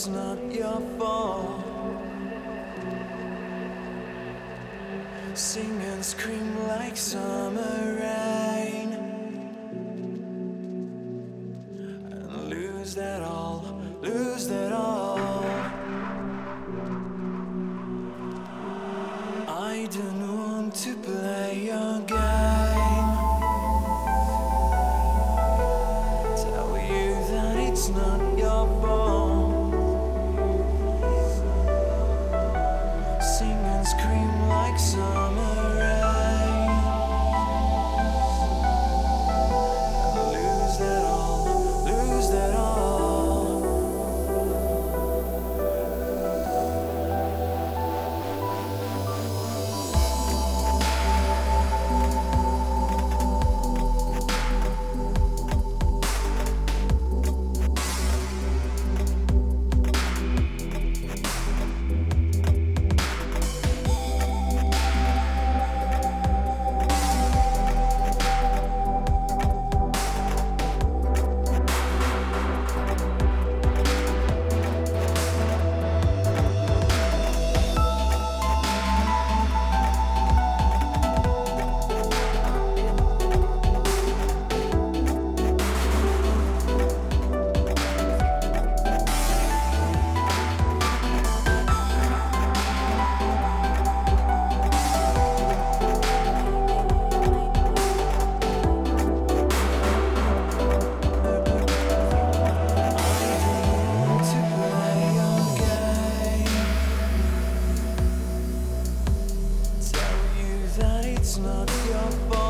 it's not your fault. Sing and scream like summer rain, and lose that all, lose that all. I don't want to play your game. Tell you that it's not your fault. Sing and scream like summer rain, and lose that all, lose that all. It's not your fault.